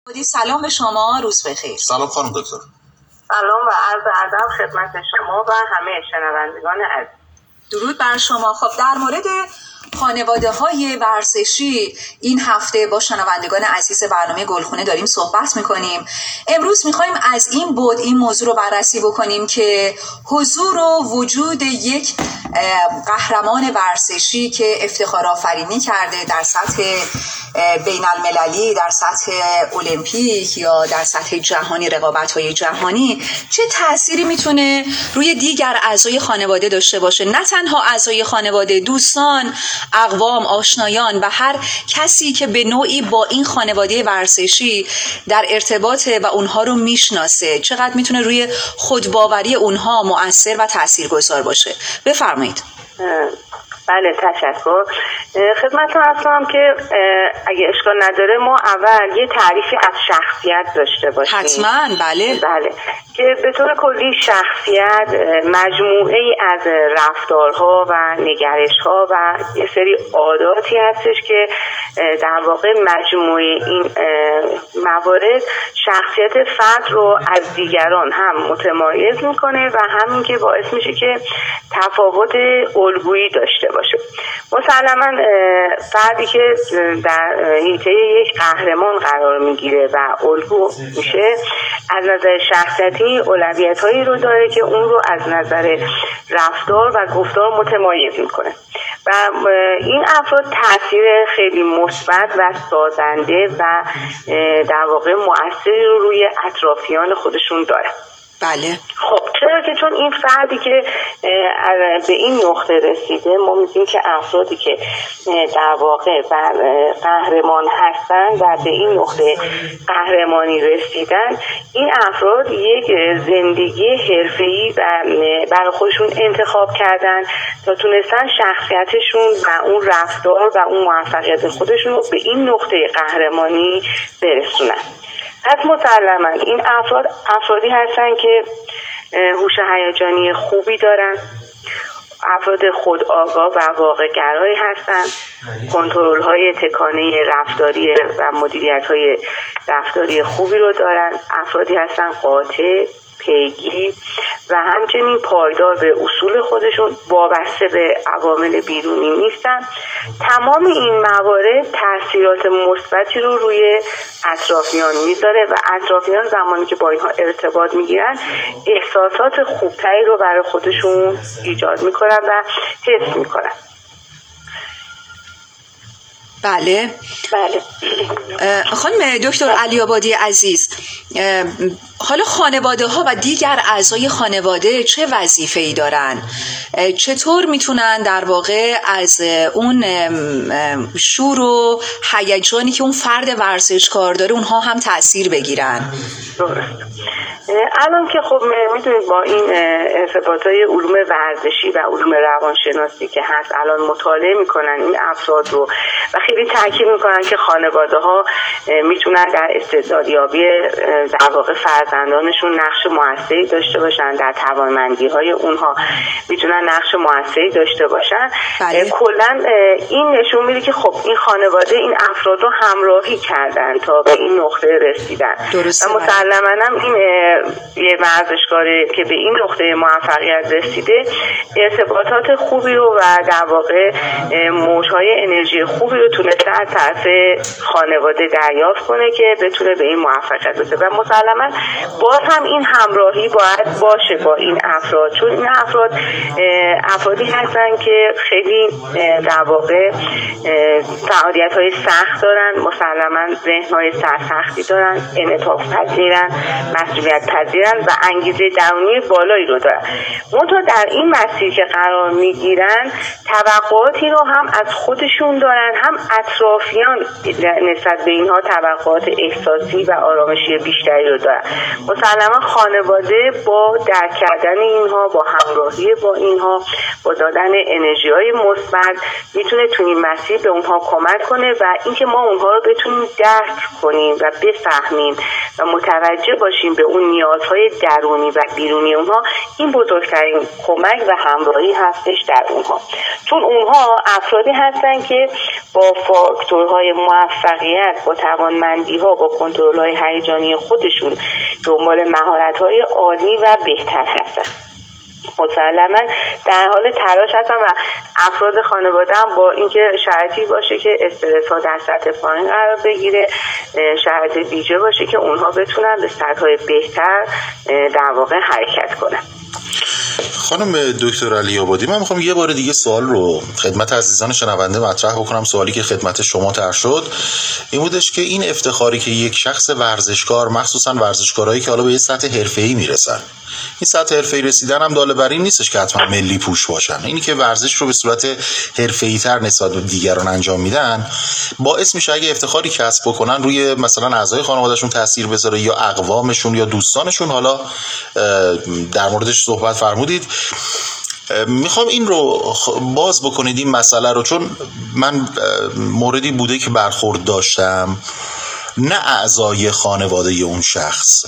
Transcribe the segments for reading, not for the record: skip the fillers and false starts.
سلام به شما، روز بخیر. سلام خانم دکتر. سلام و عرض ادب خدمت شما و همه شنوندگان عزیز. درود بر شما. خب در مورد خانواده‌های ورزشی این هفته با شنوندگان عزیز برنامه گلخونه داریم صحبت می‌کنیم. امروز می‌خوایم از این بعد این موضوع رو بررسی بکنیم که حضور و وجود یک قهرمان ورزشی که افتخار آفرینی کرده در سطح بین المللی، در سطح المپیک یا در سطح جهانی، رقابت‌های جهانی، چه تأثیری میتونه روی دیگر اعضای خانواده داشته باشه؟ نه تنها اعضای خانواده، دوستان، اقوام، آشنایان و هر کسی که به نوعی با این خانواده ورزشی در ارتباطه و اونها رو میشناسه، چقدر میتونه روی خودباوری اونها مؤثر و تاثیرگذار باشه. بفرمایید. بله، تشکر. خدمتتون هستم که اگه اشکال نداره ما اول یه تعریفی از شخصیت داشته باشیم. حتما. بله که به طور کلی شخصیت مجموعه ای از رفتارها و نگرش‌ها و یه سری عاداتی هستش که در واقع مجموعه این موارد شخصیت فرد رو از دیگران هم متمایز میکنه و همین که باعث میشه که تفاوت الگویی داشته باشه. مسلماً فردی که در حیطه یک قهرمان قرار میگیره و الگو میشه از نظر شخصیتی اولویت‌هایی رو داره که اون رو از نظر رفتار و گفتار متمایز میکنه و این افراد تاثیر خیلی مثبت و سازنده و در واقع مؤثری رو روی اطرافیان خودشون داره. بله. خب چرا که چون این فردی که به این نقطه رسیده، ما میگیم که افرادی که در واقع قهرمان هستن و به این نقطه قهرمانی رسیدن، این افراد یک زندگی حرفه‌ای و برای خودشون انتخاب کردن تا تونستن شخصیتشون و اون رفتار و اون موفقیت خودشون رو به این نقطه قهرمانی برسونن. پس مسلماً این افرادی هستن که هوش هیجانی خوبی دارن، افراد خودآگاه و واقع‌گرایی هستن، کنترل‌های تکانه رفتاری و مدیریت‌های رفتاری خوبی رو دارن، افرادی هستن قاطع، پیگیر و همچنین پایدار به اصول خودشون، وابسته به عوامل بیرونی نیستن. تمام این موارد تاثیرات مثبتی رو روی اطرافیان میذاره و اطرافیان زمانی که با اینها ارتباط میگیرن احساسات خوبتری رو برای خودشون ایجاد میکنن و حس میکنن. بله. خانم دکتر علی‌آبادی عزیز، حالا خانواده ها و دیگر اعضای خانواده چه وظیفه‌ای دارن؟ چطور میتونن در واقع از اون شور و هیجانی که اون فرد ورزشکار داره اونها هم تأثیر بگیرن؟ الان که خب میدونید با این ارتباطات علوم ورزشی و علوم روانشناسی که هست، الان مطالعه میکنن این افراد رو و خیلی تاکید میکنن که خانواده ها میتونن در استعدادیابی در واقع فرزندانشون نقش موثری داشته باشن، در توانمندی های اونها میتونن نقش موثری داشته باشن. کلا این نشون میده که خب این خانواده این افراد رو همراهی کردن تا به این نقطه رسیدن و مسلماً هم این یه ورزشکاری که به این نقطه موفقیت رسیده ارتباطات خوبی رو و در واقع موج‌های انرژی خوبی رو تونسته از طرف خانواده دریافت کنه که بتونه به این موفقیت برسه و مسلماً باز هم این همراهی باید باشه با این افراد، چون این افرادی هستن که خیلی در واقع فعالیت‌های سخت دارن، مسلماً ذهن‌های سرسختی دارن، انعطاف پذیرن، مسئولیت پذیرن و انگیزه درونی بالایی رو دارن. منتها در این مسیر که قرار میگیرن توقعاتی رو هم از خودشون دارن، هم اطرافیان نسبت به اینها توقعات احساسی و آرامشی بیشتری رو دارن. مسلما خانواده با درک کردن اینها، با همراهی با اینها، با دادن انرژی‌های مثبت میتونه تو این مسیر به اونها کمک کنه و اینکه ما اونها رو بتونیم درک کنیم و بفهمیم و متوجه باشیم به اون نیازهای درونی و بیرونی اونها، این بزرگترین کمک و همراهی هستش در اونها. چون اونها افرادی هستن که با فاکتورهای موفقیت، با توانمندی‌ها، با کنترل‌های هیجانی خودشون دنبال مهارت‌های عالی و بهتر هستن. مسلما در حال تلاش هستم و افراد خانواده هم با اینکه شرطی باشه که استرس ها در سطح پایین قرار بگیره، شرط ویژه باشه که اونها بتونن به سطح‌های بهتر در واقع حرکت کنن. خانم دکتر علی آبادی، من میخوام یه بار دیگه سوال رو خدمت عزیزان شنونده مطرح بکنم. سوالی که خدمت شما طرح شد این بودش که این افتخاری که یک شخص ورزشکار، مخصوصا ورزشکارایی که حالا به یه سطح حرفه‌ای میرسن، این سطح حرفه‌ای رسیدن هم داله بر این نیستش که حتما ملی پوش باشن. اینی که ورزش رو به صورت حرفه‌ای‌تر نسبت به دیگران انجام میدن باعث میشه اگه افتخاری کسب بکنن روی مثلا اعضای خانوادهشون تاثیر بذاره یا اقوامشون یا دوستانشون. حالا در موردش صحبت فرمودید، میخوام این رو باز بکنید این مسئله رو، چون من موردی بوده که برخورد داشتم نه اعضای خانواده اون شخص،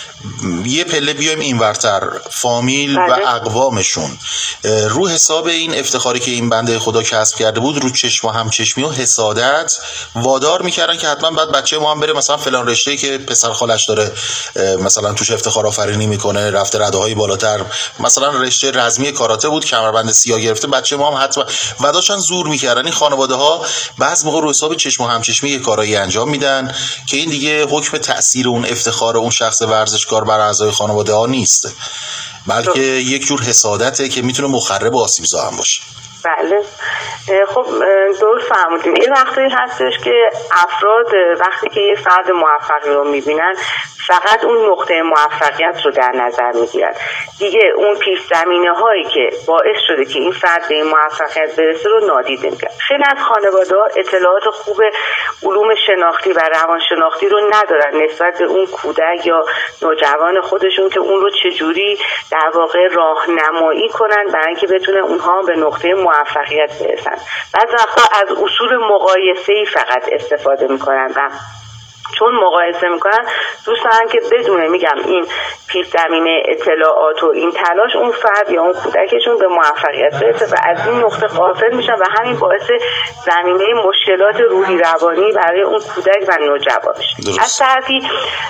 یه پله بیایم اینورتر، فامیل و اقوامشون رو حساب این افتخاری که این بنده خدا کسب کرده بود رو چشم و همچشمی و حسادت وادار میکردن که حتما بعد بچه ما هم بره مثلا فلان رشته‌ای که پسر خالش داره مثلا توش افتخار آفرینی میکنه، رفته رده‌های بالاتر، مثلا رشته رزمی کاراته بود کمربند سیاه گرفته، بچه ما هم حتما، و داشتن زور میکردن. این خانواده ها بعضی موقع رو حساب چشم و همچشمی یه کارایی انجام میدن که این دیگه حکم تأثیر اون افتخار اون شخص ورزشکار بر اعضای خانواده ها نیست، بلکه یک جور حسادته که میتونه مخرب و آسیبزا هم باشه. بله، خب درست فرمودیم. یه وقتی هستش که افراد وقتی که یه فرد موفقی رو میبینن فقط اون نقطه موفقیت رو در نظر میگیرن، دیگه اون پیش زمینه هایی که باعث شده که این فرد به این موفقیت برسه رو نادیده میگیرن. خیلی از خانواده ها اطلاعات خوب علوم شناختی و روانشناختی رو ندارن نسبت به اون کودک یا نوجوان خودشون که اون رو چجوری در واقع راهنمایی کنن برای اینکه بتونه اونها به نقطه موفقیت برسن. بعضی وقتا از اصول مقایسه‌ای فقط استفاده میکنن و چون مقایسه میکنن دوست دارن که بدونه میگم این پیش زمینه اطلاعات و این تلاش اون فرد یا اون کودکشون به موفقیت برسه و از این نقطه غافل میشن و همین باعث زمینه مشکلات روحی روانی برای اون کودک و نوجوان میشه. از طرفی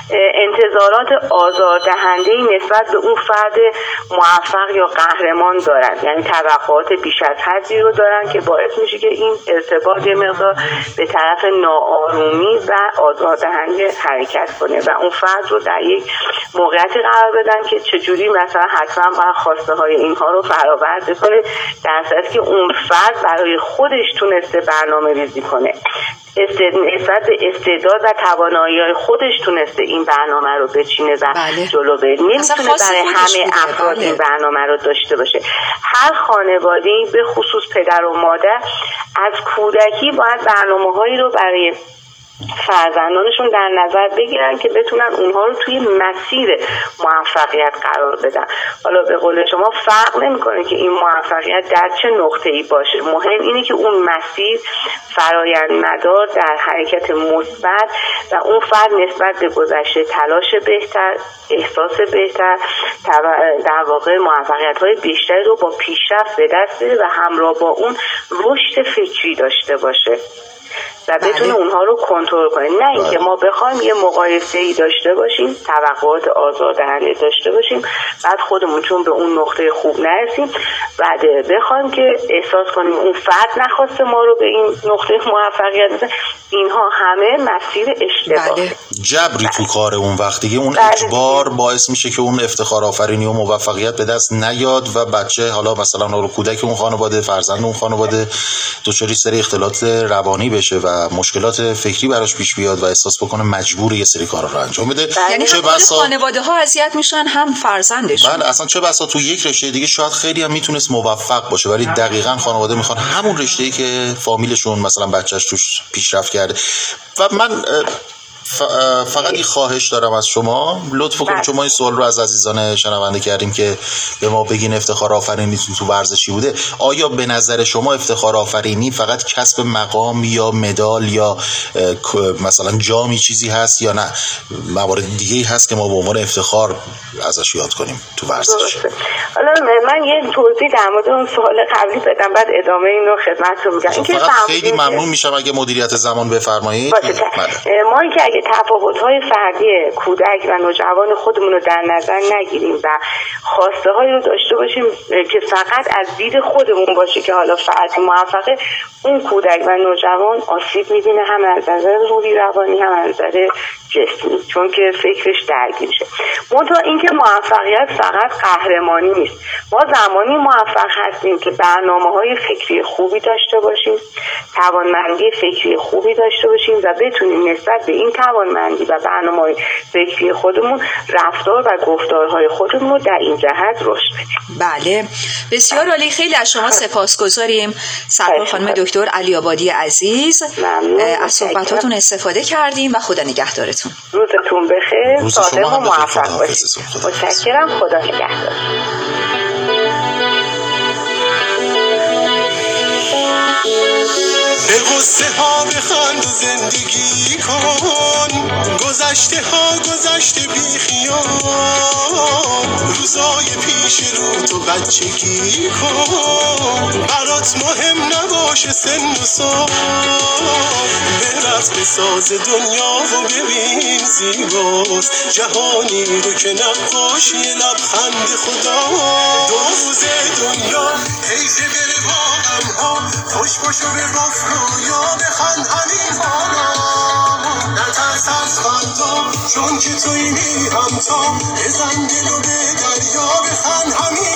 انتظارات آزاردهنده نسبت به اون فرد موفق یا قهرمان دارن، یعنی توقعات بیش از حدی رو دارن که باعث میشه که این ارتباط یه مقدار به طرف ناآرومی و آزاردهنده حرکت کنه و اون فرد رو در یک موقعیتی قرار بدن که چجوری مثلا حتما باید خواسته های اینها رو برآورده کنه، در صورتی که اون فرد برای خودش تونسته برنامه ریزی کنه، نسبت به استعداد و توانایی‌های خودش تونسته این برنامه رو بچینه و جلو بره. نمیتونه برای همه افراد این برنامه رو داشته باشه. هر خانواده‌ای به خصوص پدر و مادر از کودکی باید برنامه‌هایی رو برای فرزندانشون در نظر بگیرن که بتونن اونها رو توی مسیر موفقیت قرار بدن. حالا به قول شما فرق نمیکنه که این موفقیت در چه نقطه‌ای باشه، مهم اینه که اون مسیر فرآیندمدار در حرکت مثبت و اون فرد نسبت به گذشته تلاش بهتر، احساس بهتر، در واقع موفقیت‌های بیشتری رو با پیشرفت به دست بیاره و همراه با اون رشد فکری داشته باشه و بتونه اونها رو کنترل کنه. نه اینکه ما بخوایم یه مقایسه‌ای داشته باشیم، توقعات آزاردهنده داشته باشیم، بعد خودمون چون به اون نقطه خوب نرسیم بعد بخوایم که احساس کنیم اون فرد نخواسته ما رو به این نقطه موفقیت برسونیم. اینها همه مسیر اشتباهه. جبری تو کار اون وقت دیگه اون اجبار باعث میشه که اون افتخار آفرینی و موفقیت به دست نیاد و بچه حالا مثلا رو کودک اون خانواده، فرزند اون خانواده دچار سری اختلالات روانی بشه و مشکلات فکری براش پیش بیاد و احساس بکنه مجبور یه سری کارا رو انجام بده. یعنی چه بسا خانواده ها اذیت میشن هم فرزندشون. بله اصلا چه بسا تو یک رشته دیگه شاید خیلی هم میتونست موفق باشه ولی دقیقاً خانواده میخوان همون رشته‌ای که فامیلشون مثلا بچه‌ش توش پیشرفت کرده. و من فقط این خواهش دارم از شما، لطف کنید چون ما این سوال رو از عزیزان شنونده کردیم که به ما بگین افتخار آفرینیتون تو ورزشی بوده. آیا به نظر شما افتخار آفرینی فقط کسب مقام یا مدال یا مثلا جامی چیزی هست یا نه موارد دیگه‌ای هست که ما به عنوان افتخار ازش یاد کنیم تو ورزش؟ حالا من یه توضیح در مورد اون سوال قبلی بدم، بعد ادامه اینو خدمتتون میگم. اینکه فقط خیلی ممنون میشم اگه مدیریت زمان بفرمایید. ما اینکه اگه تفاوت‌های فردی کودک و نوجوان خودمون رو در نظر نگیریم و خواسته هایی رو داشته باشیم که فقط از دید خودمون باشه که حالا فرد موفقه، اون کودک و نوجوان آسیب میبینه، هم از نظر روحی روانی هم از نظر جسمی، چون که فکرش درگیر شه. منتها اینکه موفقیت فقط قهرمانی نیست. ما زمانی موفق هستیم که برنامه‌های فکری خوبی داشته باشیم، توانمندی فکری خوبی داشته باشیم و بتونیم نسبت به این توانمندی و برنامه‌های فکری خودمون رفتار و گفتارهای خودمون رو در این جهت رشد بدیم. بله، بسیار عالی. خیلی از شما سپاسگزاریم سرکار خانم دکتر علی‌آبادی عزیز. از صحبتاتون استفاده کردیم و خدا نگهدارتون. روزتون بخیر، سالم و موفق باشید. متشکرم. خدا نگهدار. به قصه ها بخند و زندگی کن، گذشته ها گذشته بی خیال، روزای پیش رو تو بچگی کن، برات مهم نباشه سن و سال، برقص بساز دنیا و ببین زیباست، جهانی رو که نقاشی لبخند خدا، دوز دنیا حیفه بره با غمها، خوش باشو به گفت رویا بخند همین حالا، نترس از فردا چون که توی بی همتا، بزن دلو به دریا بخند همین